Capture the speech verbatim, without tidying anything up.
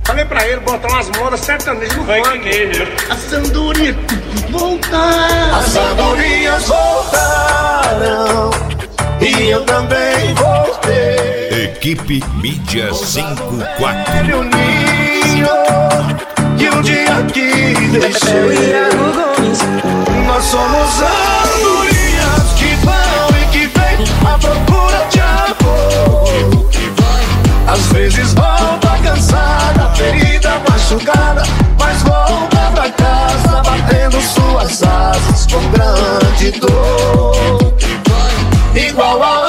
Falei pra ele botar umas modas sertanejas no funk. As andorinhas voltaram. As andorinhas voltaram. E eu também voltei. Equipe Mídia cinquenta e quatro. Meu ninho, que um dia que deixei. Nós somos andorinhas que vão e que vêm à procura de amor. Às vezes volta cansada, ferida, machucada, mas volta pra casa batendo suas asas com grande dor. Igual a